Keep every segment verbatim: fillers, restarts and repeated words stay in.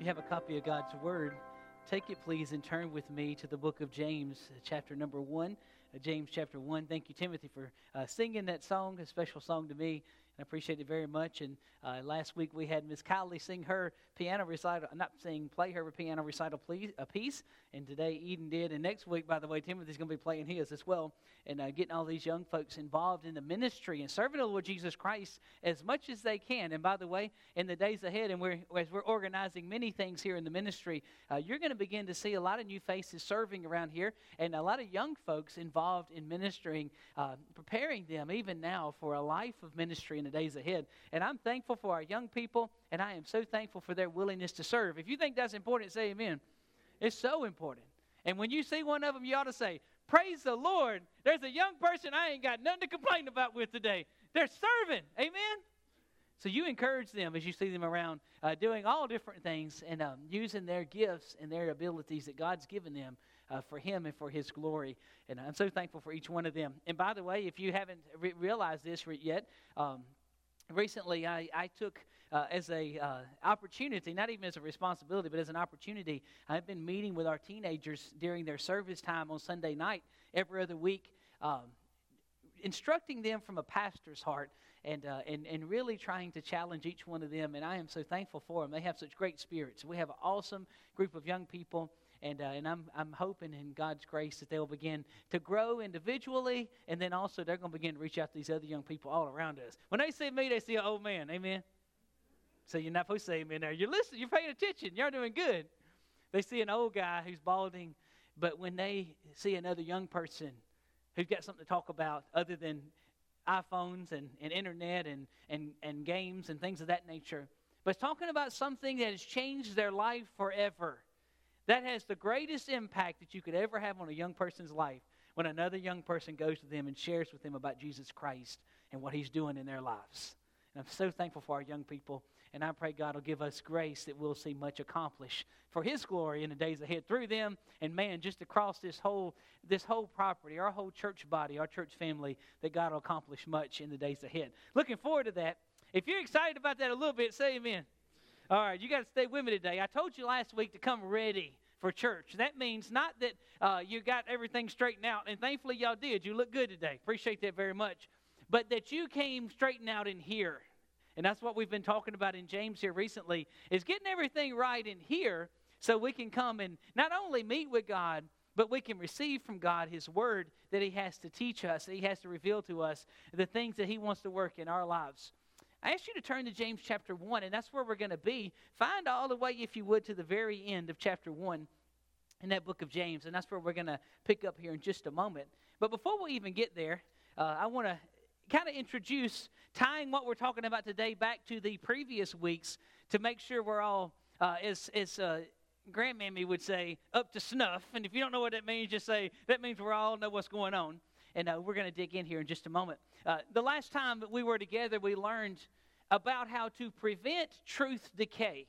you have a copy of God's Word, take it please and turn with me to the book of James, chapter number one. Uh, James chapter one. Thank you, Timothy, for uh, singing that song, a special song to me. And I appreciate it very much. And uh, last week we had Miss Kylie sing her piano recital, not sing, play her piano recital please, a piece. And today Eden did. And next week, by the way, Timothy's going to be playing his as well. And uh, getting all these young folks involved in the ministry and serving the Lord Jesus Christ as much as they can. And by the way, in the days ahead, and we're, as we're organizing many things here in the ministry, uh, you're going to begin to see a lot of new faces serving around here and a lot of young folks involved in ministering, uh, preparing them even now for a life of ministry in the days ahead. And I'm thankful for our young people, and I am so thankful for their willingness to serve. If you think that's important, say amen. It's so important. And when you see one of them, you ought to say, praise the Lord. There's a young person I ain't got nothing to complain about with today. They're serving. Amen? So you encourage them as you see them around uh, doing all different things and um, using their gifts and their abilities that God's given them uh, for Him and for His glory. And I'm so thankful for each one of them. And by the way, if you haven't re- realized this yet, um, recently I, I took uh, as a uh, opportunity, not even as a responsibility, but as an opportunity, I've been meeting with our teenagers during their service time on Sunday night every other week, um, instructing them from a pastor's heart and, uh, and and really trying to challenge each one of them. And I am so thankful for them. They have such great spirits. We have an awesome group of young people. And uh, and I'm I'm hoping in God's grace that they'll begin to grow individually, and then also they're going to begin to reach out to these other young people all around us. When they see me, they see an old man. Amen? So you're not supposed to say amen there. You're listening. You're paying attention. You're doing good. They see an old guy who's balding, but when they see another young person who's got something to talk about other than iPhones and, and internet and, and, and games and things of that nature, but talking about something that has changed their life forever, that has the greatest impact that you could ever have on a young person's life when another young person goes to them and shares with them about Jesus Christ and what He's doing in their lives. And I'm so thankful for our young people, and I pray God will give us grace that we'll see much accomplished for His glory in the days ahead through them. And man, just across this whole this whole property, our whole church body, our church family, that God will accomplish much in the days ahead. Looking forward to that. If you're excited about that a little bit, say amen. All right, you got to stay with me today. I told you last week to come ready for church. That means not that uh, you got everything straightened out, and thankfully y'all did. You look good today. Appreciate that very much. But that you came straightened out in here. And that's what we've been talking about in James here recently, is getting everything right in here so we can come and not only meet with God, but we can receive from God His Word that He has to teach us, that He has to reveal to us, the things that He wants to work in our lives. I ask you to turn to James chapter one, and that's where we're going to be. Find all the way, if you would, to the very end of chapter one in that book of James, and that's where we're going to pick up here in just a moment. But before we even get there, uh, I want to kind of introduce, tying what we're talking about today back to the previous weeks to make sure we're all, uh, as, as uh, Grandmammy would say, up to snuff. And if you don't know what that means, just say, that means we all know what's going on. And uh, we're going to dig in here in just a moment. Uh, the last time that we were together, we learned about how to prevent truth decay.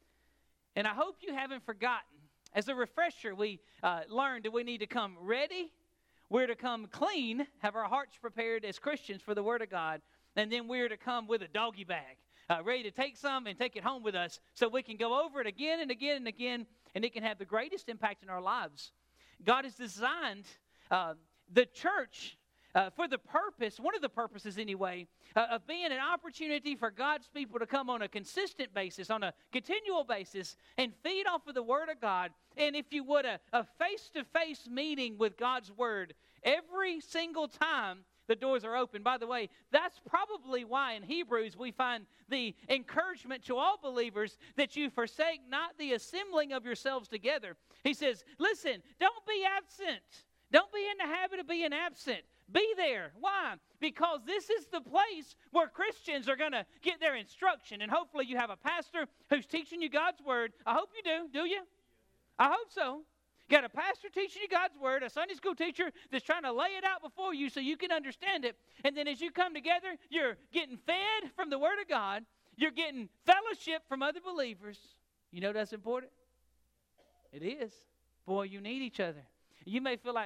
And I hope you haven't forgotten. As a refresher, we uh, learned that we need to come ready, we're to come clean, have our hearts prepared as Christians for the Word of God, and then we're to come with a doggy bag, uh, ready to take some and take it home with us so we can go over it again and again and again, and it can have the greatest impact in our lives. God has designed uh, the church uh, for the purpose, one of the purposes anyway, uh, of being an opportunity for God's people to come on a consistent basis, on a continual basis, and feed off of the Word of God. And if you would, a, a face-to-face meeting with God's Word every single time the doors are open. By the way, that's probably why in Hebrews we find the encouragement to all believers that you forsake not the assembling of yourselves together. He says, listen, don't be absent. Don't be in the habit of being absent. Be there. Why? Because this is the place where Christians are going to get their instruction. And hopefully you have a pastor who's teaching you God's Word. I hope you do. Do you? I hope so. You got a pastor teaching you God's Word, a Sunday school teacher that's trying to lay it out before you so you can understand it. And then as you come together, you're getting fed from the Word of God. You're getting fellowship from other believers. You know that's important? It is. Boy, you need each other. You may feel like,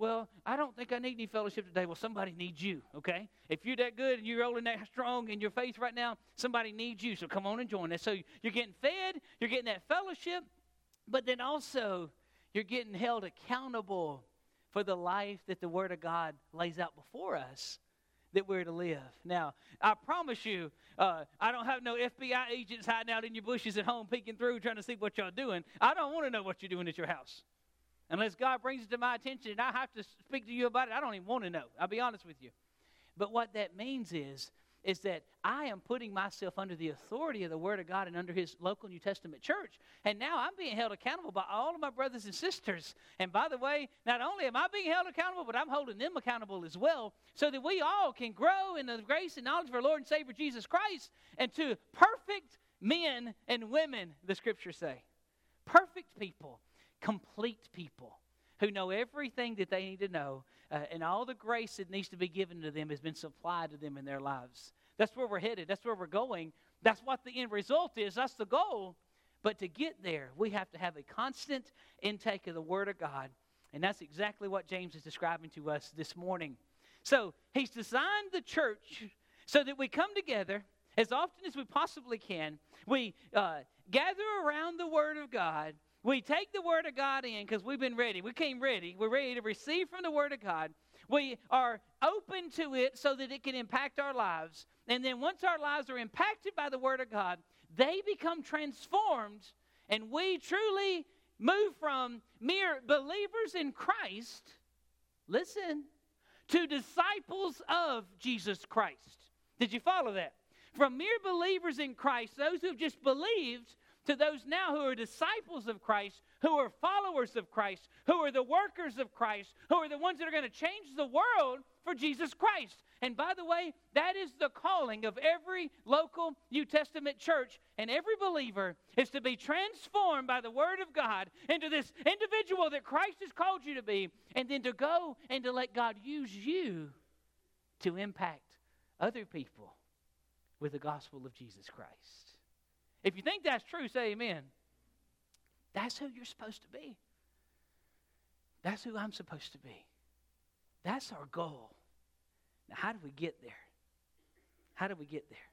well, I don't think I need any fellowship today. Well, somebody needs you, okay? If you're that good and you're rolling that strong in your faith right now, somebody needs you. So come on and join us. So you're getting fed, you're getting that fellowship, but then also you're getting held accountable for the life that the Word of God lays out before us that we're to live. Now, I promise you, uh, I don't have no F B I agents hiding out in your bushes at home peeking through trying to see what y'all doing. I don't want to know what you're doing at your house. Unless God brings it to my attention and I have to speak to you about it, I don't even want to know. I'll be honest with you. But what that means is, is that I am putting myself under the authority of the Word of God and under His local New Testament church. And now I'm being held accountable by all of my brothers and sisters. And by the way, not only am I being held accountable, but I'm holding them accountable as well, so that we all can grow in the grace and knowledge of our Lord and Savior Jesus Christ and to perfect men and women, the Scriptures say. Perfect people, complete people who know everything that they need to know, uh, and all the grace that needs to be given to them has been supplied to them in their lives. That's where we're headed. That's where we're going. That's what the end result is. That's the goal. But to get there, we have to have a constant intake of the Word of God, and that's exactly what James is describing to us this morning. So he's designed the church so that we come together as often as we possibly can. We uh, gather around the Word of God. We take the Word of God in because we've been ready. We came ready. We're ready to receive from the Word of God. We are open to it so that it can impact our lives. And then once our lives are impacted by the Word of God, they become transformed, and we truly move from mere believers in Christ, listen, to disciples of Jesus Christ. Did you follow that? From mere believers in Christ, those who have just believed, to those now who are disciples of Christ, who are followers of Christ, who are the workers of Christ, who are the ones that are going to change the world for Jesus Christ. And by the way, that is the calling of every local New Testament church, and every believer is to be transformed by the Word of God into this individual that Christ has called you to be, and then to go and to let God use you to impact other people with the gospel of Jesus Christ. If you think that's true, say amen. That's who you're supposed to be. That's who I'm supposed to be. That's our goal. Now, how do we get there? How do we get there?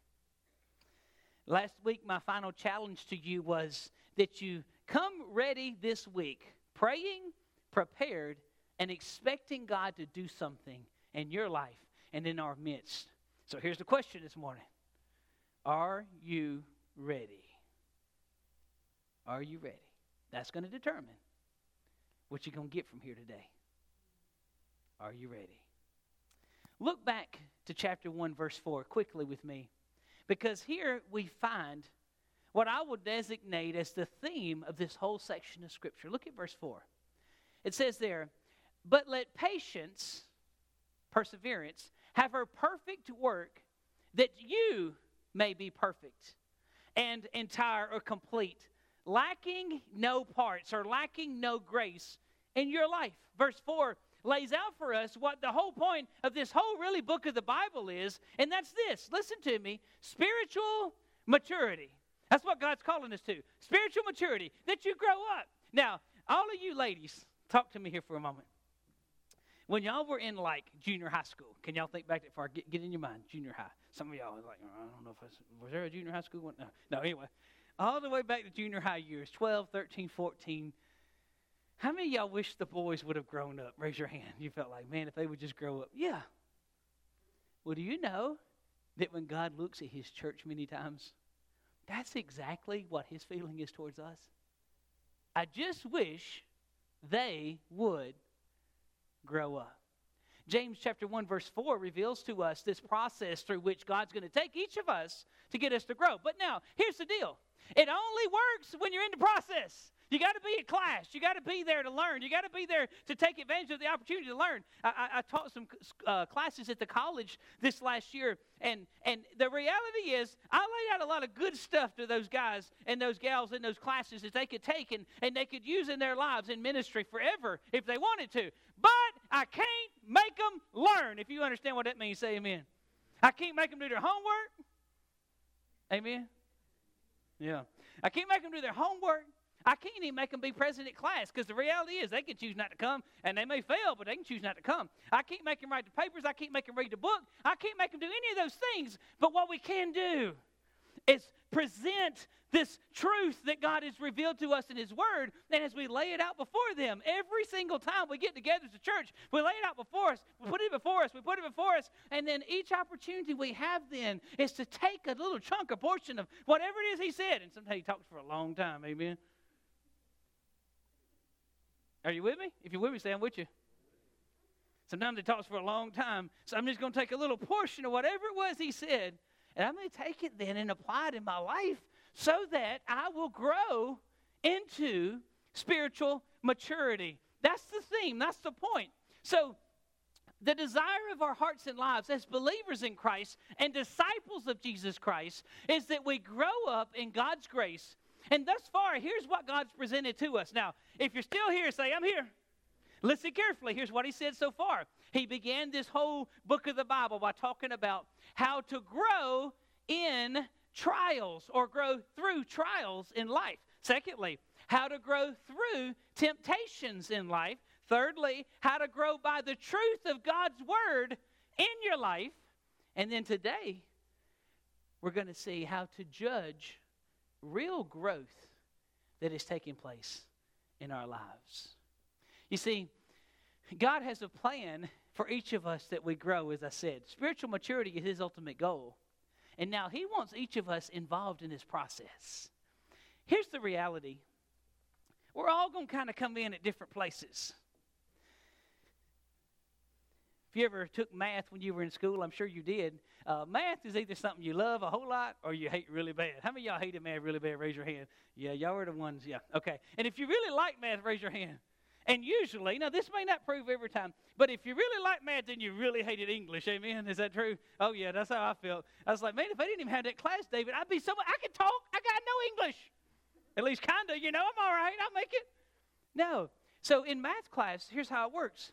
Last week, my final challenge to you was that you come ready this week, praying, prepared, and expecting God to do something in your life and in our midst. So here's the question this morning. Are you ready? Are you ready? That's going to determine what you're going to get from here today. Are you ready? Look back to chapter one, verse four, quickly with me, because here we find what I would designate as the theme of this whole section of Scripture. Look at verse four. It says there, "But let patience," perseverance, "have her perfect work, that you may be perfect and entire or complete, lacking no parts," or lacking no grace in your life. Verse four lays out for us what the whole point of this whole really book of the Bible is, and that's this. Listen to me. Spiritual maturity. That's what God's calling us to. Spiritual maturity, that you grow up. Now, all of you ladies, talk to me here for a moment. When y'all were in, like, junior high school, can y'all think back that far? Get, get in your mind, junior high. Some of y'all are like, I don't know if I was, was there a junior high school one? No, no, anyway. All the way back to junior high years, twelve, thirteen, fourteen. How many of y'all wish the boys would have grown up? Raise your hand. You felt like, man, if they would just grow up. Yeah. Well, do you know that when God looks at His church many times, that's exactly what His feeling is towards us? I just wish they would grow up. James chapter one, verse four reveals to us this process through which God's going to take each of us to get us to grow. But now, here's the deal. It only works when you're in the process. You got to be in class. You got to be there to learn. You got to be there to take advantage of the opportunity to learn. I, I, I taught some uh, classes at the college this last year, and, and the reality is I laid out a lot of good stuff to those guys and those gals in those classes that they could take and, and they could use in their lives in ministry forever if they wanted to. But I can't make them learn. If you understand what that means, say amen. I can't make them do their homework. Amen. Yeah. I can't make them do their homework. I can't even make them be present at class because the reality is they can choose not to come, and they may fail, but they can choose not to come. I can't make them write the papers. I can't make them read the book. I can't make them do any of those things. But what we can do is present this truth that God has revealed to us in His Word, and as we lay it out before them, every single time we get together as a church, we lay it out before us, we put it before us, we put it before us, and then each opportunity we have then is to take a little chunk, a portion of whatever it is He said, and sometimes He talks for a long time, amen? Are you with me? If you're with me, say I'm with you. Sometimes He talks for a long time, so I'm just going to take a little portion of whatever it was He said, and I'm going to take it then and apply it in my life so that I will grow into spiritual maturity. That's the theme. That's the point. So the desire of our hearts and lives as believers in Christ and disciples of Jesus Christ is that we grow up in God's grace. And thus far, here's what God's presented to us. Now, if you're still here, say, I'm here. Listen carefully. Here's what He said so far. He began this whole book of the Bible by talking about how to grow in trials or grow through trials in life. Secondly, how to grow through temptations in life. Thirdly, how to grow by the truth of God's Word in your life. And then today, we're going to see how to judge real growth that is taking place in our lives. You see, God has a plan for each of us that we grow, as I said. Spiritual maturity is His ultimate goal. And now He wants each of us involved in this process. Here's the reality. We're all going to kind of come in at different places. If you ever took math when you were in school, I'm sure you did. Uh, math is either something you love a whole lot or you hate really bad. How many of y'all hated math really bad? Raise your hand. Yeah, y'all are the ones. Yeah, okay. And if you really like math, raise your hand. And usually, now this may not prove every time, but if you really like math, then you really hated English. Amen? Is that true? Oh, yeah, that's how I felt. I was like, man, if I didn't even have that class, David, I'd be so, I could talk. I got no English. At least kind of, you know, I'm all right. I'll make it. No. So in math class, here's how it works.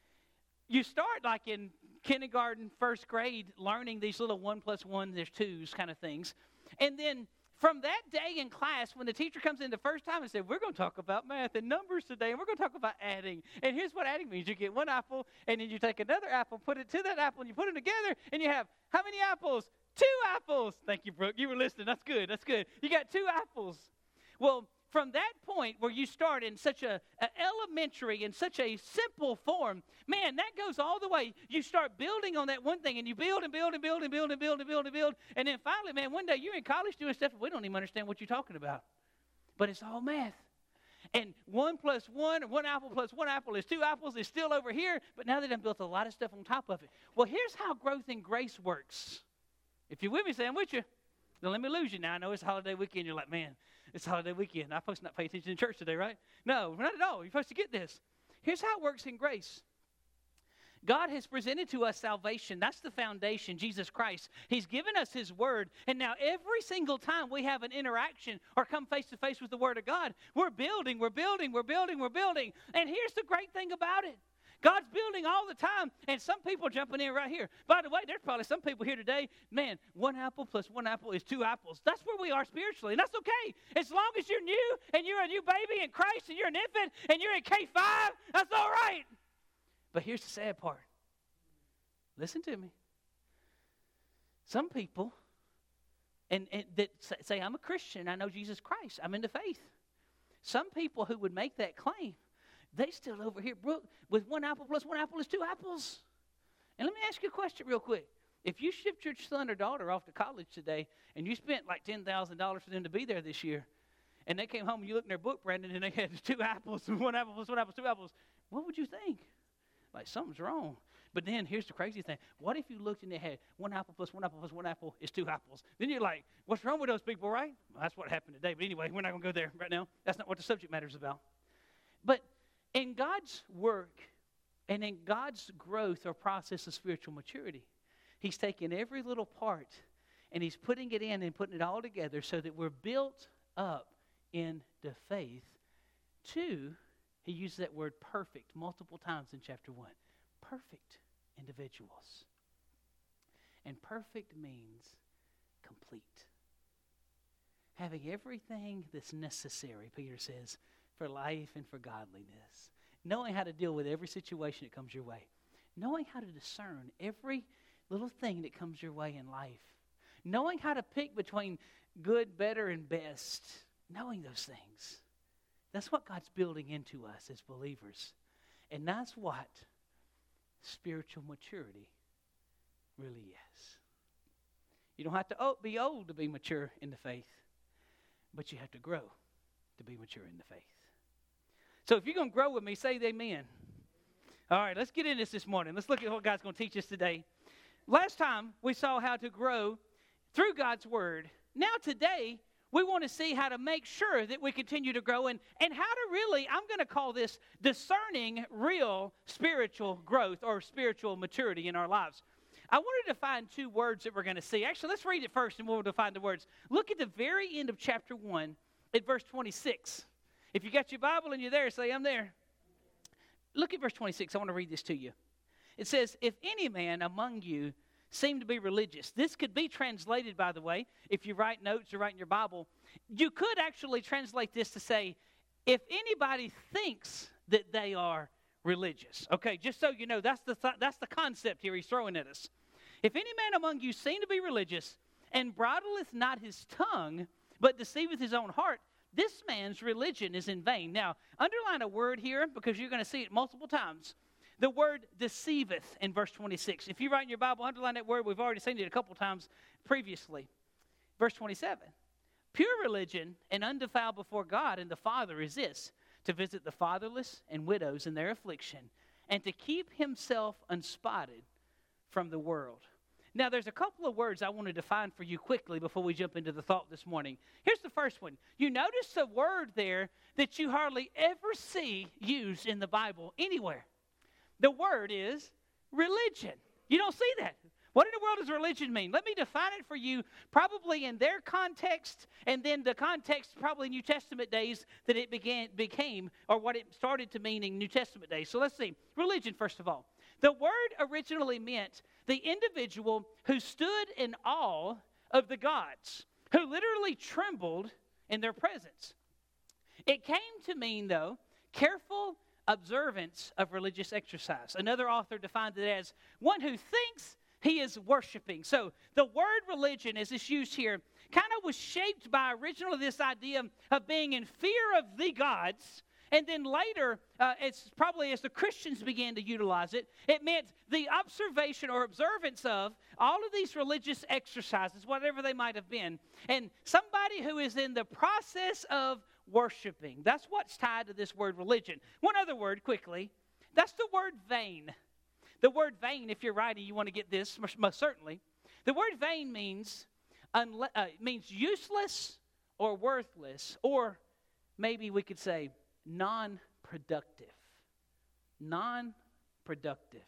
You start like in kindergarten, first grade, learning these little one plus one, there's twos kind of things. And then from that day in class, when the teacher comes in the first time and says, we're going to talk about math and numbers today, and we're going to talk about adding. And here's what adding means. You get one apple, and then you take another apple, put it to that apple, and you put them together, and you have how many apples? Two apples. Thank you, Brooke. You were listening. That's good. That's good. You got two apples. Well, from that point where you start in such a, a elementary, in such a simple form, man, that goes all the way. You start building on that one thing, and you build and build and build and build and build and build and build. And then finally, man, one day you're in college doing stuff, we don't even understand what you're talking about. But it's all math. And one plus one, one apple plus one apple is two apples, is still over here. But now they done built a lot of stuff on top of it. Well, here's how growth in grace works. If you're with me, say I'm with you. Don't let me lose you now. I know it's holiday weekend. You're like, man, it's holiday weekend. I'm supposed to not pay attention in church today, right? No, not at all. You're supposed to get this. Here's how it works in grace. God has presented to us salvation. That's the foundation, Jesus Christ. He's given us His Word. And now every single time we have an interaction or come face to face with the Word of God, we're building, we're building, we're building, we're building. And here's the great thing about it. God's building all the time, and some people jumping in right here. By the way, there's probably some people here today, man, one apple plus one apple is two apples. That's where we are spiritually, and that's okay. As long as you're new, and you're a new baby in Christ, and you're an infant, and you're in K five, that's all right. But here's the sad part. Listen to me. Some people and, and that say, I'm a Christian, I know Jesus Christ, I'm in the faith. Some people who would make that claim, they still over here, Brooke, with one apple plus one apple is two apples. And let me ask you a question real quick. If you shipped your son or daughter off to college today and you spent like ten thousand dollars for them to be there this year, and they came home and you looked in their book, Brandon, and they had two apples, one apple plus one apple, two apples, what would you think? Like something's wrong. But then here's the crazy thing. What if you looked and they had one apple plus one apple plus one apple is two apples? Then you're like, what's wrong with those people, right? Well, that's what happened today. But anyway, we're not going to go there right now. That's not what the subject matter is about. But in God's work and in God's growth or process of spiritual maturity, He's taking every little part and He's putting it in and putting it all together so that we're built up in the faith to, He uses that word perfect multiple times in chapter one. Perfect individuals. And perfect means complete. having everything that's necessary, Peter says, for life and for godliness. Knowing how to deal with every situation that comes your way. Knowing how to discern every little thing that comes your way in life. Knowing how to pick between good, better, and best. Knowing those things. That's what God's building into us as believers. And that's what spiritual maturity really is. You don't have to be old to be mature in the faith, but you have to grow to be mature in the faith. So if you're going to grow with me, say amen. All right, let's get into this this morning. Let's look at what God's going to teach us today. Last time, we saw how to grow through God's Word. Now today, we want to see how to make sure that we continue to grow and, and how to really, I'm going to call this discerning real spiritual growth or spiritual maturity in our lives. I wanted to find two words that we're going to see. Actually, let's read it first and we'll define the words. Look at the very end of chapter one at verse twenty-six. If you got your Bible and you're there, say, I'm there. Look at verse twenty-six. I want to read this to you. It says, if any man among you seem to be religious. This could be translated, by the way, if you write notes or write in your Bible. You could actually translate this to say, if anybody thinks that they are religious. Okay, just so you know, that's the th- that's the concept here he's throwing at us. If any man among you seem to be religious, and bridleth not his tongue, but deceiveth his own heart, this man's religion is in vain. Now, underline a word here, because you're going to see it multiple times. The word deceiveth in verse twenty-six. If you write in your Bible, underline that word. We've already seen it a couple times previously. Verse twenty-seven. Pure religion and undefiled before God and the Father is this, to visit the fatherless and widows in their affliction, and to keep himself unspotted from the world. Now, there's a couple of words I want to define for you quickly before we jump into the thought this morning. Here's the first one. You notice a word there that you hardly ever see used in the Bible anywhere. The word is religion. You don't see that. What in the world does religion mean? Let me define it for you, probably in their context, and then the context, probably New Testament days, that it began became, or what it started to mean in New Testament days. So let's see. Religion, first of all. The word originally meant the individual who stood in awe of the gods, who literally trembled in their presence. It came to mean, though, careful observance of religious exercise. Another author defined it as one who thinks he is worshiping. So the word religion, as it's used here, kind of was shaped by originally this idea of being in fear of the gods. And then later, uh, it's probably as the Christians began to utilize it, it meant the observation or observance of all of these religious exercises, whatever they might have been. And somebody who is in the process of worshiping. That's what's tied to this word religion. One other word quickly. That's the word vain. The word vain, if you're writing, you want to get this, most certainly. The word vain means, unle- uh, means useless or worthless, or maybe we could say non-productive. Non-productive.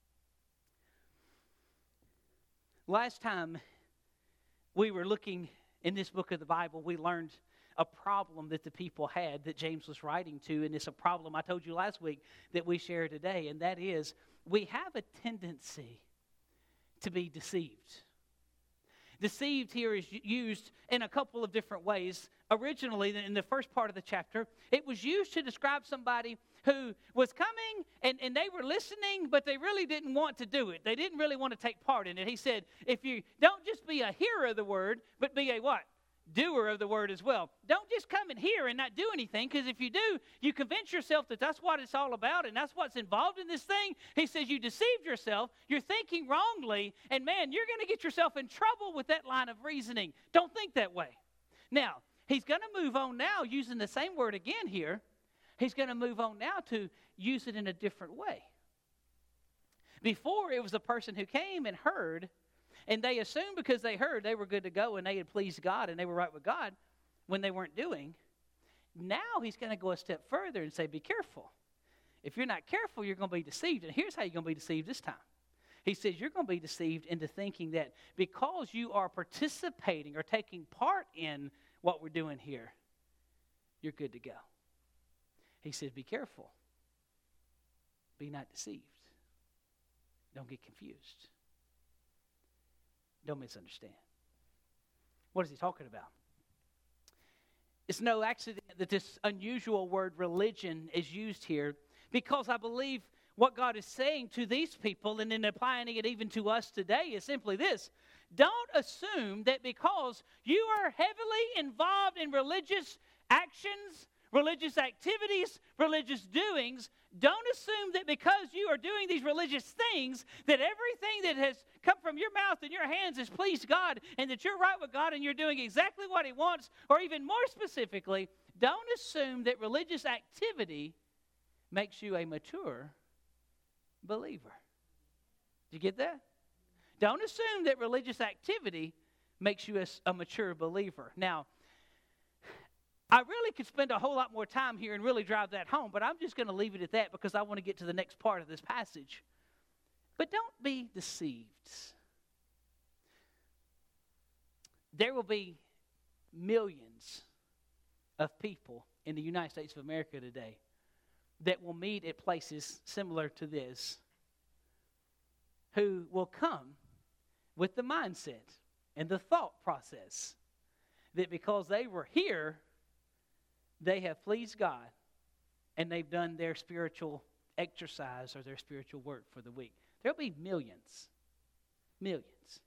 Last time we were looking in this book of the Bible, we learned a problem that the people had that James was writing to, and it's a problem I told you last week that we share today, and that is we have a tendency to be deceived. Deceived here is used in a couple of different ways. Originally, in the first part of the chapter, it was used to describe somebody who was coming and, and they were listening, but they really didn't want to do it. They didn't really want to take part in it. He said, if you don't just be a hearer of the word, but be a what? Doer of the word as well. Don't just come and hear and not do anything, because if you do, you convince yourself that that's what it's all about and that's what's involved in this thing. He says you deceived yourself, you're thinking wrongly, and man, you're going to get yourself in trouble with that line of reasoning. Don't think that way. Now, he's going to move on now using the same word again here. He's going to move on now to use it in a different way. Before, it was the person who came and heard, and they assumed because they heard they were good to go and they had pleased God and they were right with God when they weren't doing. Now he's going to go a step further and say, be careful. If you're not careful, you're going to be deceived. And here's how you're going to be deceived this time. He says you're going to be deceived into thinking that because you are participating or taking part in what we're doing here, you're good to go. He says, be careful. Be not deceived. Don't get confused. Don't misunderstand. What is he talking about? It's no accident that this unusual word religion is used here, because I believe what God is saying to these people and then applying it even to us today is simply this. Don't assume that because you are heavily involved in religious actions, religious activities, religious doings, don't assume that because you are doing these religious things that everything that has come from your mouth and your hands has pleased God and that you're right with God and you're doing exactly what He wants, or even more specifically, don't assume that religious activity makes you a mature believer. Did you get that? Don't assume that religious activity makes you a, a mature believer. Now, I really could spend a whole lot more time here and really drive that home, but I'm just going to leave it at that because I want to get to the next part of this passage. But don't be deceived. There will be millions of people in the United States of America today that will meet at places similar to this, who will come with the mindset and the thought process that because they were here, they have pleased God and they've done their spiritual exercise or their spiritual work for the week. There'll be millions, millions.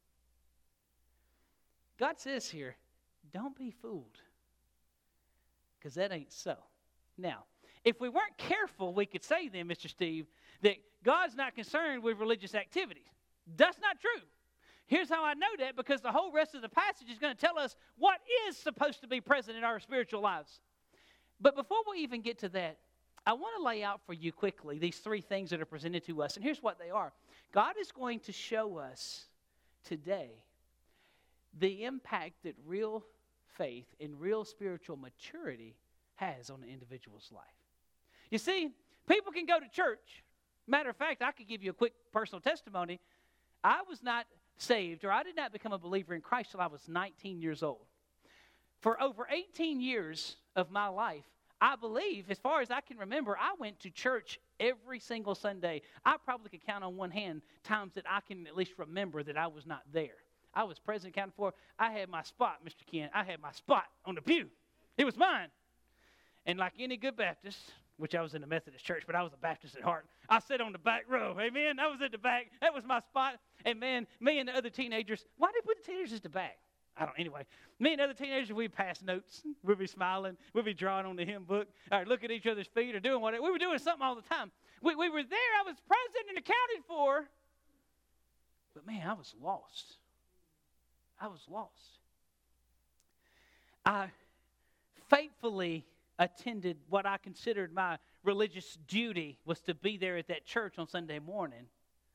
God says here, don't be fooled, because that ain't so. Now, if we weren't careful, we could say then, Mister Steve, that God's not concerned with religious activities. That's not true. Here's how I know that, because the whole rest of the passage is going to tell us what is supposed to be present in our spiritual lives. But before we even get to that, I want to lay out for you quickly these three things that are presented to us. And here's what they are. God is going to show us today the impact that real faith and real spiritual maturity has on an individual's life. You see, people can go to church. Matter of fact, I could give you a quick personal testimony. I was not saved, or I did not become a believer in Christ till I was nineteen years old. For over eighteen years of my life, I believe, as far as I can remember, I went to church every single Sunday. I probably could count on one hand times that I can at least remember that I was not there. I was present, accounted for. I had my spot, Mister Ken. I had my spot on the pew. It was mine. And like any good Baptist, which I was in a Methodist church, but I was a Baptist at heart, I sat on the back row. Amen? I was at the back. That was my spot. And man, me and the other teenagers, why did we put the teenagers at the back? I don't, anyway. Me and other teenagers, we'd pass notes. We'd be smiling. We'd be drawing on the hymn book, or look at each other's feet, or doing whatever. We were doing something all the time. We, we were there. I was present and accounted for. But man, I was lost. I was lost. I faithfully attended what I considered my religious duty, was to be there at that church on Sunday morning.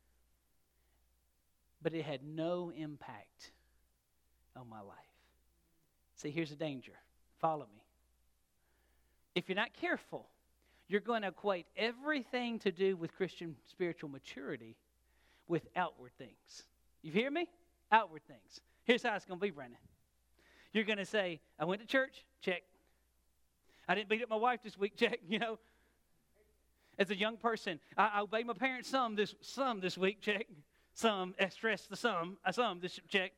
But it had no impact on my life. See, here's the danger. Follow me. If you're not careful, you're going to equate everything to do with Christian spiritual maturity with outward things. You hear me? Outward things. Here's how it's going to be, Brandon. You're going to say, I went to church, check. I didn't beat up my wife this week, check, you know. As a young person, I, I obeyed my parents some this some this week, check. Some, I stress the some, uh, some this check.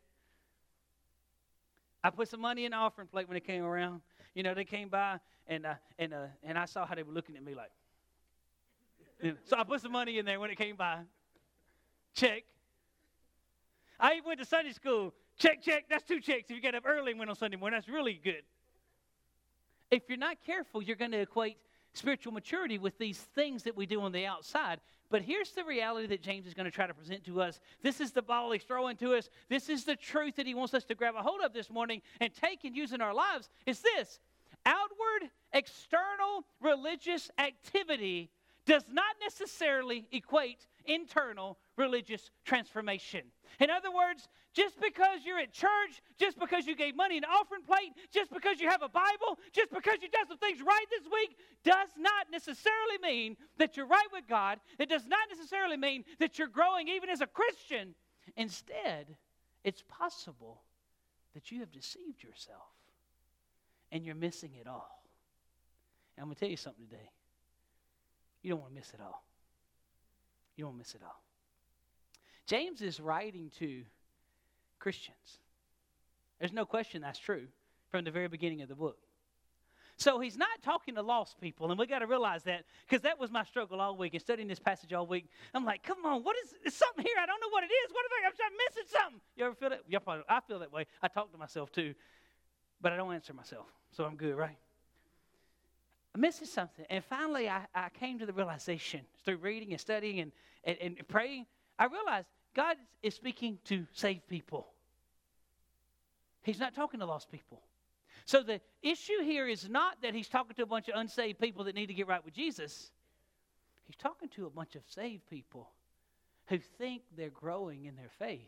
I put some money in the offering plate when it came around. You know, they came by, and uh, and uh, and I saw how they were looking at me like. You know, so I put some money in there when it came by. Check. I even went to Sunday school. Check, check. That's two checks. If you get up early and went on Sunday morning, that's really good. If you're not careful, you're going to equate spiritual maturity with these things that we do on the outside. But here's the reality that James is going to try to present to us. This is the ball he's throwing to us. This is the truth that he wants us to grab a hold of this morning and take and use in our lives. It's this. Outward, external religious activity does not necessarily equate internal religious transformation. In other words, just because you're at church, just because you gave money in the offering plate, just because you have a Bible, just because you done some things right this week, does not necessarily mean that you're right with God. It does not necessarily mean that you're growing even as a Christian. Instead, it's possible that you have deceived yourself and you're missing it all. And I'm going to tell you something today. You don't want to miss it all. You don't want to miss it all. James is writing to Christians. There's no question that's true from the very beginning of the book. So he's not talking to lost people, and we got to realize that, because that was my struggle all week and studying this passage all week. I'm like, come on, what is, is something here? I don't know what it is. What if I, I'm missing something? You ever feel that? Yeah, probably, I feel that way. I talk to myself too, but I don't answer myself, so I'm good, right? I'm missing something, and finally I, I came to the realization through reading and studying and, and, and praying. I realized God is speaking to save people. He's not talking to lost people. So the issue here is not that he's talking to a bunch of unsaved people that need to get right with Jesus. He's talking to a bunch of saved people who think they're growing in their faith,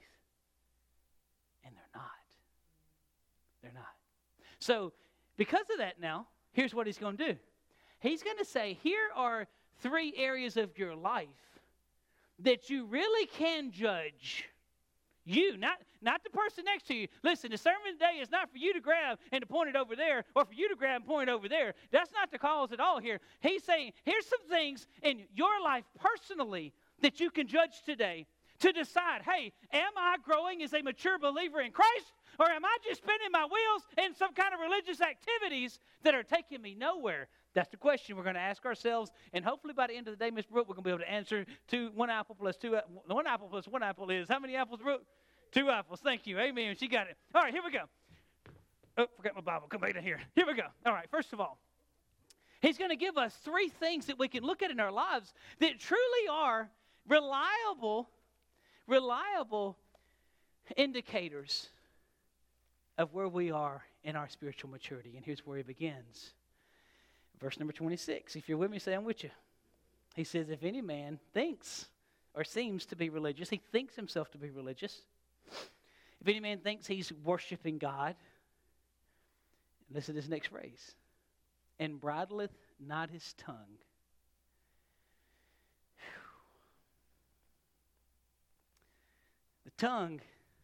and they're not. They're not. So because of that now, here's what he's going to do. He's going to say, here are three areas of your life that you really can judge. You, not, not the person next to you. Listen, the sermon today is not for you to grab and to point it over there, or for you to grab and point it over there. That's not the cause at all here. He's saying, here's some things in your life personally that you can judge today to decide, hey, am I growing as a mature believer in Christ, or am I just spinning my wheels in some kind of religious activities that are taking me nowhere? That's the question we're going to ask ourselves, and hopefully by the end of the day, Miss Brooke, we're going to be able to answer two, one apple plus two, one apple plus one apple is, how many apples, Brooke? Two apples. Thank you. Amen. She got it. All right, here we go. Oh, forgot my Bible. Come back down here. Here we go. All right, first of all, he's going to give us three things that we can look at in our lives that truly are reliable, reliable indicators of where we are in our spiritual maturity. And here's where he begins. Verse number twenty-six. If you're with me, say I'm with you. He says, if any man thinks or seems to be religious, he thinks himself to be religious. If any man thinks he's worshiping God, listen to this next phrase, and bridleth not his tongue. The tongue,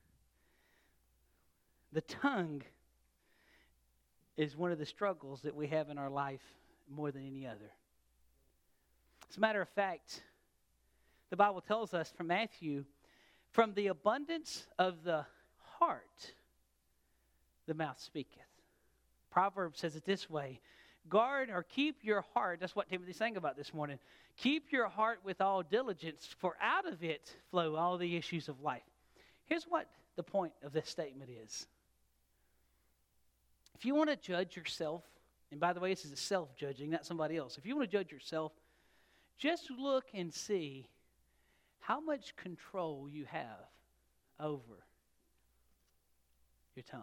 the tongue is one of the struggles that we have in our life more than any other. As a matter of fact, the Bible tells us from Matthew, from the abundance of the heart, the mouth speaketh. Proverbs says it this way, guard or keep your heart, that's what Timothy's saying about this morning, keep your heart with all diligence, for out of it flow all the issues of life. Here's what the point of this statement is. If you want to judge yourself, and by the way, this is a self-judging, not somebody else. If you want to judge yourself, just look and see how much control you have over your tongue.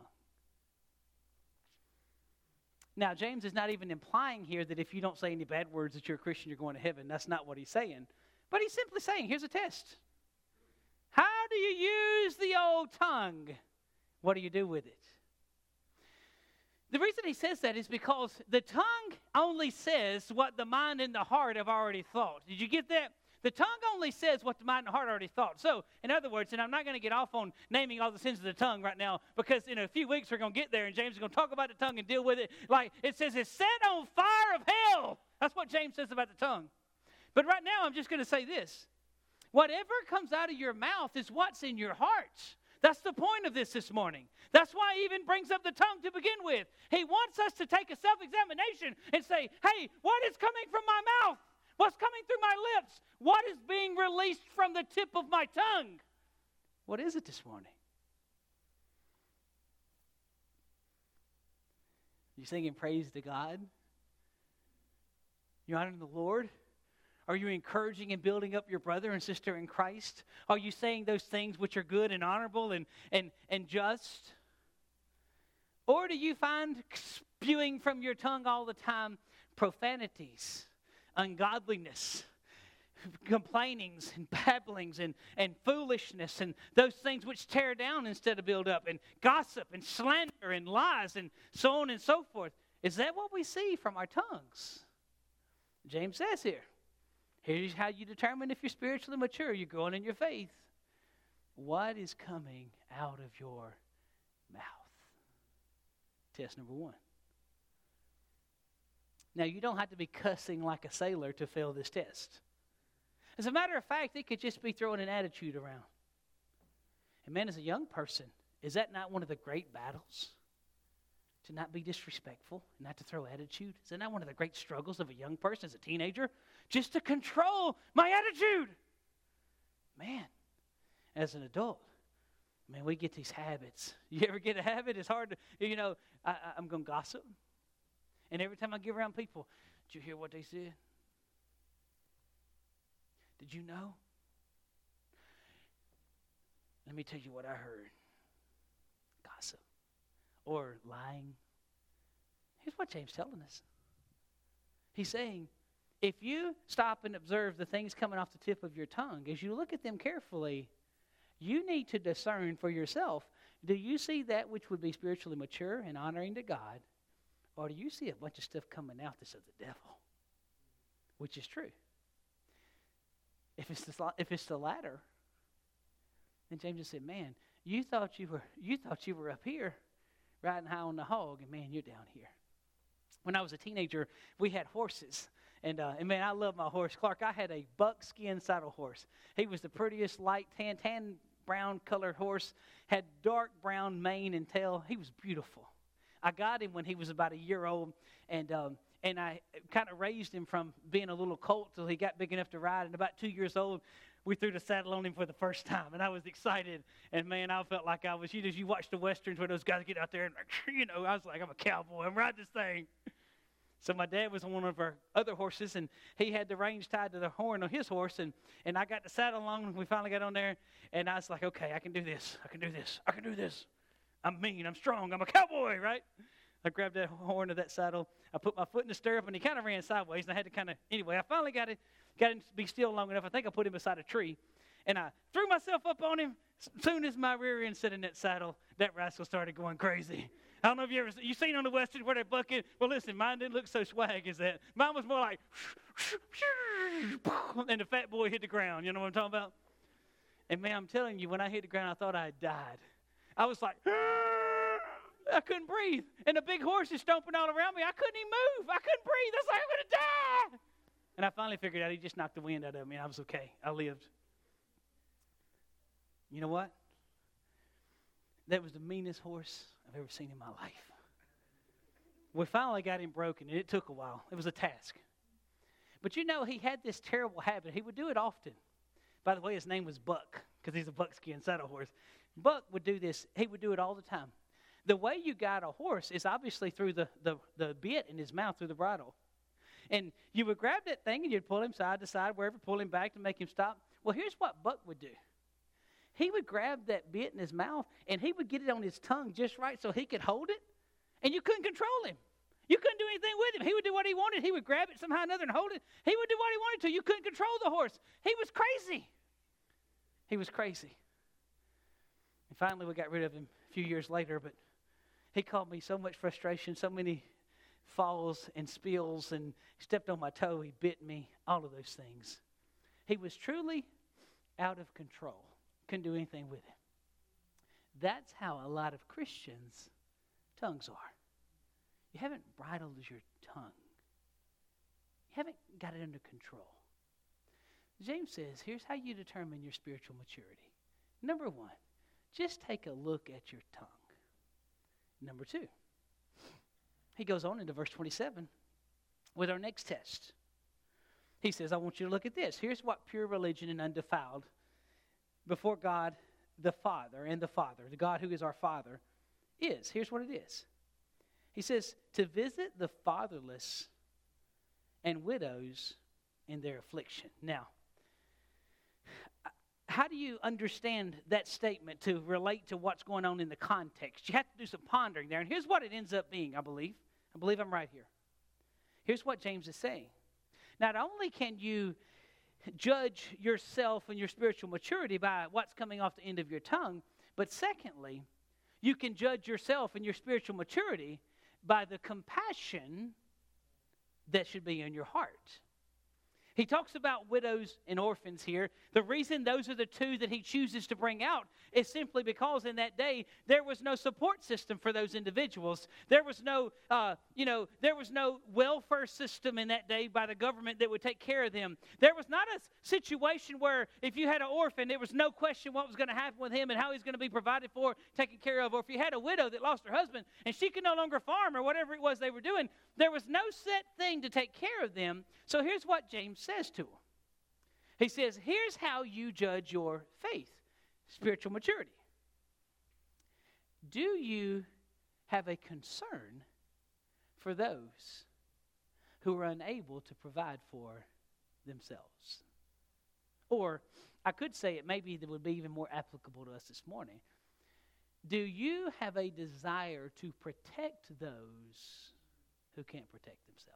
Now, James is not even implying here that if you don't say any bad words that you're a Christian, you're going to heaven. That's not what he's saying. But he's simply saying, here's a test. How do you use the old tongue? What do you do with it? The reason he says that is because the tongue only says what the mind and the heart have already thought. Did you get that? The tongue only says what the mind and the heart already thought. So, in other words, and I'm not going to get off on naming all the sins of the tongue right now, because in a few weeks we're going to get there, and James is going to talk about the tongue and deal with it. Like it says, it's set on fire of hell. That's what James says about the tongue. But right now I'm just going to say this. Whatever comes out of your mouth is what's in your heart. That's the point of this this morning. That's why he even brings up the tongue to begin with. He wants us to take a self-examination and say, hey, what is coming from my mouth? What's coming through my lips? What is being released from the tip of my tongue? What is it this morning? You singing praise to God? You honoring the Lord? Are you encouraging and building up your brother and sister in Christ? Are you saying those things which are good and honorable and, and, and just? Or do you find spewing from your tongue all the time profanities, ungodliness, complainings and babblings and, and foolishness and those things which tear down instead of build up, and gossip and slander and lies and so on and so forth? Is that what we see from our tongues? James says here, here's how you determine if you're spiritually mature, you're growing in your faith. What is coming out of your mouth? Test number one. Now, you don't have to be cussing like a sailor to fail this test. As a matter of fact, it could just be throwing an attitude around. And man, as a young person, is that not one of the great battles? to not be disrespectful, not to throw attitude. Isn't that one of the great struggles of a young person as a teenager? Just to control my attitude. Man, as an adult, man, we get these habits. You ever get a habit? It's hard to, you know, I, I, I'm going to gossip. And every time I get around people, did you hear what they said? Did you know? Let me tell you what I heard. Gossip. Or lying. Here's what James is telling us. He's saying, if you stop and observe the things coming off the tip of your tongue, as you look at them carefully, you need to discern for yourself, do you see that which would be spiritually mature and honoring to God, or do you see a bunch of stuff coming out that's of the devil? Which is true. If it's the, if it's the latter, then James just said, man, you thought you were you thought you were up here riding high on the hog, and man, you're down here. When I was a teenager, we had horses. And, uh, and man, I love my horse. Clark, I had a buckskin saddle horse. He was the prettiest light tan, tan brown colored horse, had dark brown mane and tail. He was beautiful. I got him when he was about a year old, and um, and I kind of raised him from being a little colt till he got big enough to ride. And about two years old, we threw the saddle on him for the first time, and I was excited. And, man, I felt like I was, you know, you watch the Westerns where those guys get out there, and, you know, I was like, I'm a cowboy. I'm riding this thing. So my dad was on one of our other horses, and he had the reins tied to the horn on his horse, and, and I got the saddle on, and we finally got on there, and I was like, okay, I can do this. I can do this. I can do this. I'm mean. I'm strong. I'm a cowboy, right? I grabbed that horn of that saddle. I put my foot in the stirrup, and he kind of ran sideways, and I had to kind of, anyway, I finally got it, got him to be still long enough. I think I put him beside a tree, and I threw myself up on him. As soon as my rear end set in that saddle, that rascal started going crazy. I don't know if you ever you seen on the Western where they bucket. Well, listen, mine didn't look so swag as that. Mine was more like, and the fat boy hit the ground. You know what I'm talking about? And man, I'm telling you, when I hit the ground, I thought I had died. I was like, I couldn't breathe. And the big horse is stomping all around me. I couldn't even move. I couldn't breathe. I was like, I'm going to die. And I finally figured out he just knocked the wind out of me. I was okay. I lived. You know what? That was the meanest horse I've ever seen in my life. We finally got him broken, and it took a while. It was a task. But you know, he had this terrible habit. He would do it often. By the way, his name was Buck, because he's a buckskin saddle horse. Buck would do this. He would do it all the time. The way you guide a horse is obviously through the, the, the bit in his mouth, through the bridle. And you would grab that thing, and you'd pull him side to side, wherever, pull him back to make him stop. Well, here's what Buck would do. He would grab that bit in his mouth, and he would get it on his tongue just right so he could hold it, and you couldn't control him. You couldn't do anything with him. He would do what he wanted. He would grab it somehow or another and hold it. He would do what he wanted to. You couldn't control the horse. He was crazy. He was crazy. And finally, we got rid of him a few years later, but he caused me so much frustration, so many falls and spills, and stepped on my toe. He bit me, all of those things. He was truly out of control. Couldn't do anything with it. That's how a lot of Christians' tongues are. You haven't bridled your tongue. You haven't got it under control. James says, here's how you determine your spiritual maturity. Number one, just take a look at your tongue. Number two, he goes on into verse twenty-seven with our next test. He says, I want you to look at this. Here's what pure religion and undefiled before God the Father and the Father, the God who is our Father, is. Here's what it is. He says, to visit the fatherless and widows in their affliction. Now, how do you understand that statement to relate to what's going on in the context? You have to do some pondering there. And here's what it ends up being, I believe. I believe I'm right here. Here's what James is saying. Not only can you judge yourself and your spiritual maturity by what's coming off the end of your tongue, but secondly, you can judge yourself and your spiritual maturity by the compassion that should be in your heart. He talks about widows and orphans here. The reason those are the two that he chooses to bring out is simply because in that day there was no support system for those individuals. There was no, uh, you know, there was no welfare system in that day by the government that would take care of them. There was not a situation where if you had an orphan, there was no question what was going to happen with him and how he's going to be provided for, taken care of. Or if you had a widow that lost her husband and she could no longer farm or whatever it was they were doing, there was no set thing to take care of them. So here's what James says to them. He says, here's how you judge your faith, spiritual maturity. Do you have a concern for those who are unable to provide for themselves? Or I could say it maybe that would be even more applicable to us this morning. Do you have a desire to protect those who can't protect themselves?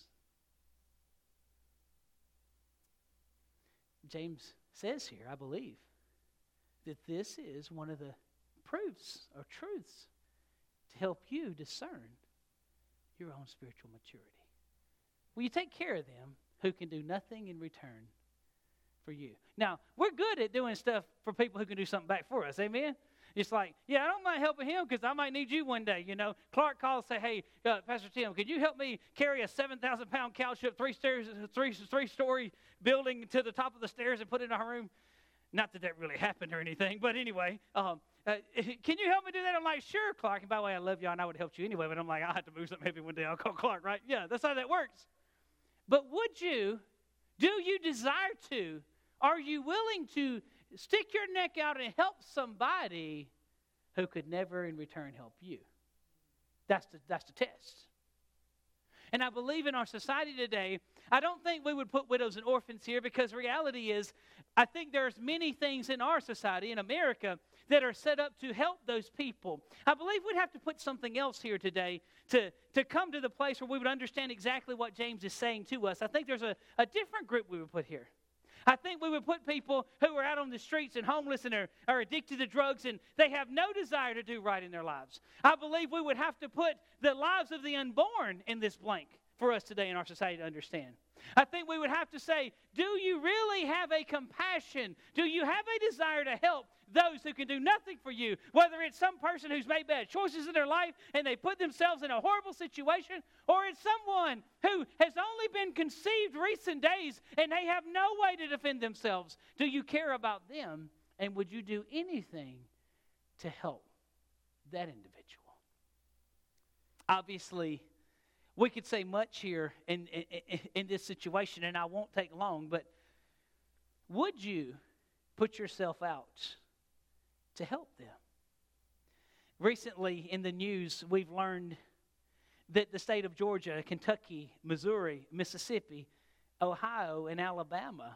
James says here, I believe, that this is one of the proofs or truths to help you discern your own spiritual maturity. Will you take care of them who can do nothing in return for you? Now, we're good at doing stuff for people who can do something back for us. Amen? It's like, yeah, I don't mind helping him because I might need you one day, you know. Clark calls and say, hey, uh, Pastor Tim, could you help me carry a seven thousand pound couch up three stairs, three, three-story building to the top of the stairs and put it in our room? Not that that really happened or anything, but anyway, um, uh, can you help me do that? I'm like, sure, Clark. And by the way, I love you and I would have helped you anyway, but I'm like, I'll have to move something maybe one day. I'll call Clark, right? Yeah, that's how that works. But would you, do you desire to, are you willing to stick your neck out and help somebody who could never in return help you? That's the, that's the test. And I believe in our society today, I don't think we would put widows and orphans here because reality is, I think there's many things in our society, in America, that are set up to help those people. I believe we'd have to put something else here today to, to come to the place where we would understand exactly what James is saying to us. I think there's a, a different group we would put here. I think we would put people who are out on the streets and homeless and are, are addicted to drugs and they have no desire to do right in their lives. I believe we would have to put the lives of the unborn in this blank for us today in our society to understand. I think we would have to say, do you really have a compassion? Do you have a desire to help those who can do nothing for you? Whether it's some person who's made bad choices in their life and they put themselves in a horrible situation, or it's someone who has only been conceived recent days and they have no way to defend themselves. Do you care about them? And would you do anything to help that individual? Obviously, we could say much here in, in, in this situation, and I won't take long, but would you put yourself out to help them? Recently in the news, we've learned that the state of Georgia, Kentucky, Missouri, Mississippi, Ohio, and Alabama,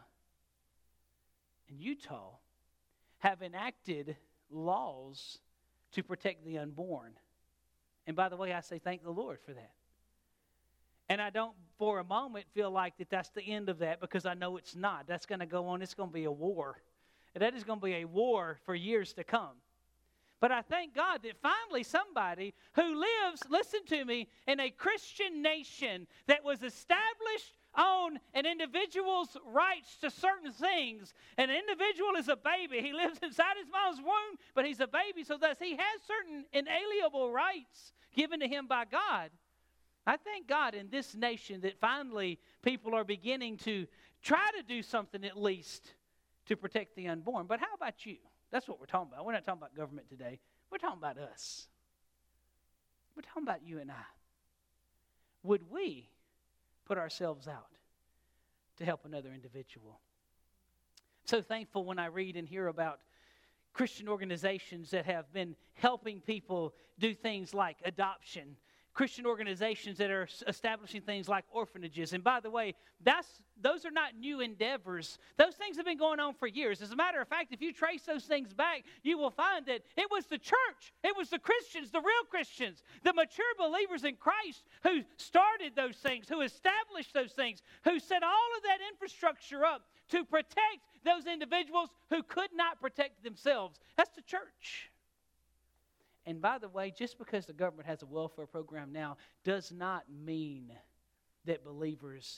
and Utah have enacted laws to protect the unborn. And by the way, I say thank the Lord for that. And I don't for a moment feel like that that's the end of that, because I know it's not. That's going to go on. It's going to be a war. And that is going to be a war for years to come. But I thank God that finally somebody who lives, listen to me, in a Christian nation that was established on an individual's rights to certain things. An individual is a baby. He lives inside his mom's womb, but he's a baby, so thus he has certain inalienable rights given to him by God. I thank God in this nation that finally people are beginning to try to do something at least to protect the unborn. But how about you? That's what we're talking about. We're not talking about government today. We're talking about us. We're talking about you and I. Would we put ourselves out to help another individual? So thankful when I read and hear about Christian organizations that have been helping people do things like adoption. Christian organizations that are establishing things like orphanages. And by the way, that's those are not new endeavors. Those things have been going on for years. As a matter of fact, if you trace those things back, you will find that it was the church, it was the Christians, the real Christians, the mature believers in Christ who started those things, who established those things, who set all of that infrastructure up to protect those individuals who could not protect themselves. That's the church. And by the way, just because the government has a welfare program now does not mean that believers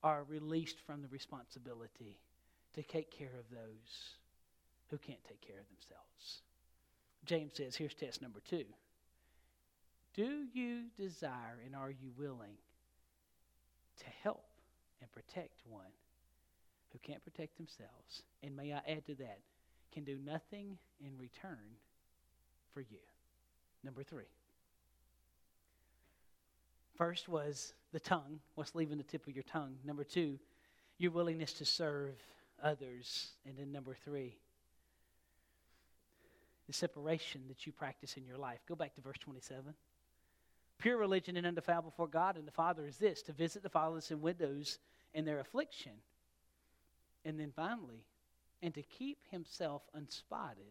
are released from the responsibility to take care of those who can't take care of themselves. James says, here's test number two. Do you desire and are you willing to help and protect one who can't protect themselves? And may I add to that, can do nothing in return for you. Number three. First was the tongue, what's leaving the tip of your tongue. Number two, your willingness to serve others. And then number three, the separation that you practice in your life. Go back to verse twenty-seven. Pure religion and undefiled before God and the Father is this, to visit the fatherless and widows in their affliction. And then finally, and to keep himself unspotted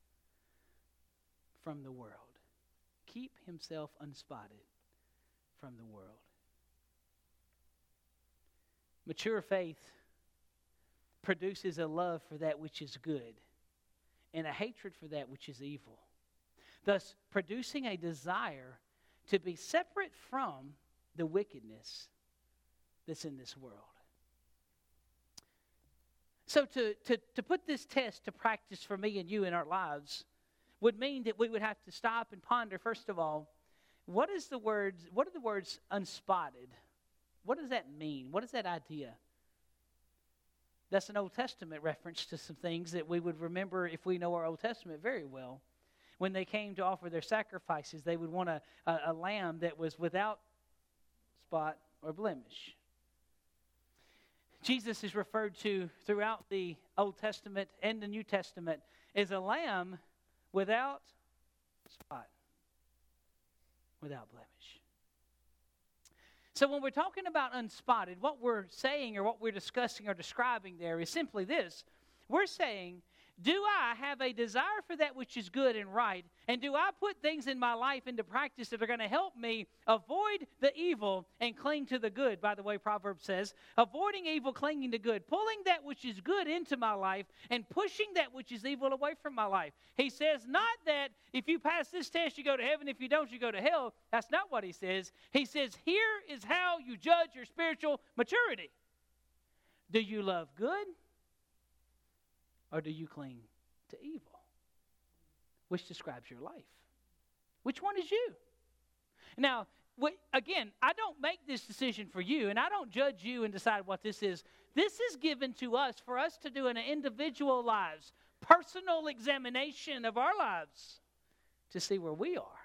from the world. Keep himself unspotted from the world. Mature faith produces a love for that which is good and a hatred for that which is evil, thus producing a desire to be separate from the wickedness that's in this world. So to, to, to put this test to practice for me and you in our lives would mean that we would have to stop and ponder, first of all, what is the words, what are the words unspotted? What does that mean? What is that idea? That's an Old Testament reference to some things that we would remember if we know our Old Testament very well. When they came to offer their sacrifices, they would want a, a, a lamb that was without spot or blemish. Jesus is referred to throughout the Old Testament and the New Testament as a lamb without spot, without blemish. So when we're talking about unspotted, what we're saying or what we're discussing or describing there is simply this. We're saying, do I have a desire for that which is good and right? And do I put things in my life into practice that are going to help me avoid the evil and cling to the good? By the way, Proverbs says, avoiding evil, clinging to good. Pulling that which is good into my life and pushing that which is evil away from my life. He says not that if you pass this test, you go to heaven. If you don't, you go to hell. That's not what he says. He says, here is how you judge your spiritual maturity. Do you love good? Or do you cling to evil? Which describes your life? Which one is you? Now, again, I don't make this decision for you, and I don't judge you and decide what this is. This is given to us for us to do an individual lives, personal examination of our lives to see where we are.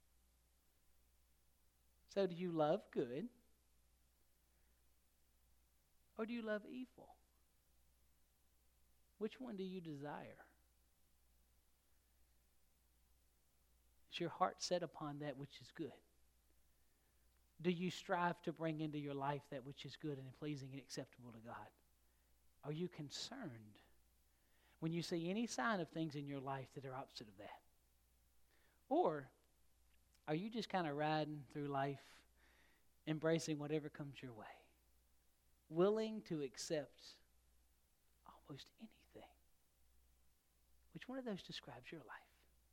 So do you love good? Or do you love evil? Which one do you desire? Is your heart set upon that which is good? Do you strive to bring into your life that which is good and pleasing and acceptable to God? Are you concerned when you see any sign of things in your life that are opposite of that? Or are you just kind of riding through life, embracing whatever comes your way, willing to accept almost anything? Which one of those describes your life?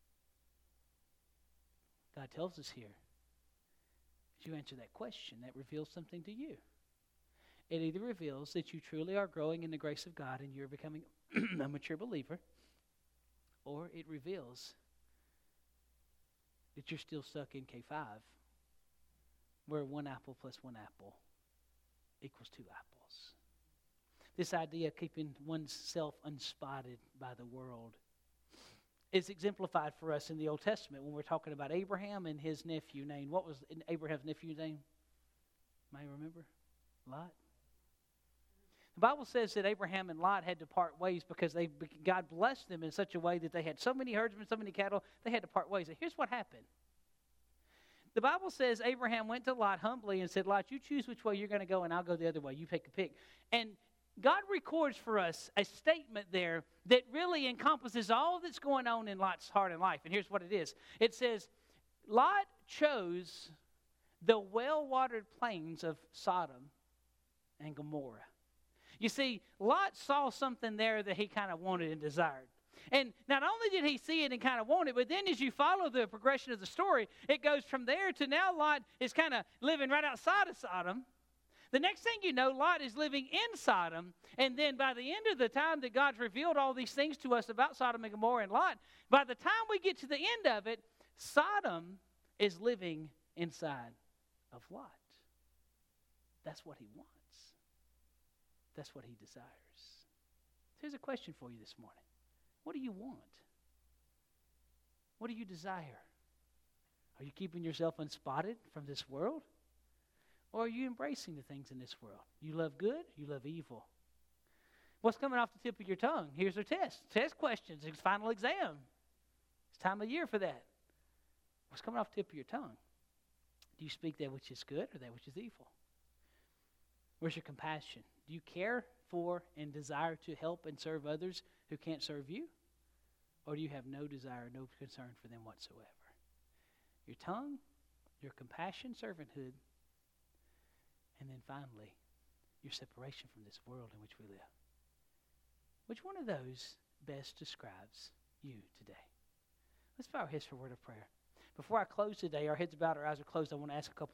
God tells us here, as you answer that question, that reveals something to you. It either reveals that you truly are growing in the grace of God and you're becoming a mature believer, or it reveals that you're still stuck in K five, where one apple plus one apple equals two apples. This idea of keeping oneself unspotted by the world is exemplified for us in the Old Testament when we're talking about Abraham and his nephew named, what was Abraham's nephew's name? May you remember? Lot. The Bible says that Abraham and Lot had to part ways because they God blessed them in such a way that they had so many herdsmen, so many cattle, they had to part ways. And here's what happened. The Bible says Abraham went to Lot humbly and said, Lot, you choose which way you're going to go and I'll go the other way. You pick a pick. And God records for us a statement there that really encompasses all that's going on in Lot's heart and life. And here's what it is. It says, Lot chose the well-watered plains of Sodom and Gomorrah. You see, Lot saw something there that he kind of wanted and desired. And not only did he see it and kind of want it, but then as you follow the progression of the story, it goes from there to now Lot is kind of living right outside of Sodom. The next thing you know, Lot is living in Sodom. And then by the end of the time that God's revealed all these things to us about Sodom and Gomorrah and Lot, by the time we get to the end of it, Sodom is living inside of Lot. That's what he wants. That's what he desires. Here's a question for you this morning. What do you want? What do you desire? Are you keeping yourself unspotted from this world? Or are you embracing the things in this world? You love good, you love evil. What's coming off the tip of your tongue? Here's our test. Test questions. It's final exam. It's time of year for that. What's coming off the tip of your tongue? Do you speak that which is good or that which is evil? Where's your compassion? Do you care for and desire to help and serve others who can't serve you? Or do you have no desire, no concern for them whatsoever? Your tongue, your compassion, servanthood, and then finally, your separation from this world in which we live. Which one of those best describes you today? Let's bow our heads for a word of prayer. Before I close today, our heads bowed, our eyes are closed, I want to ask a couple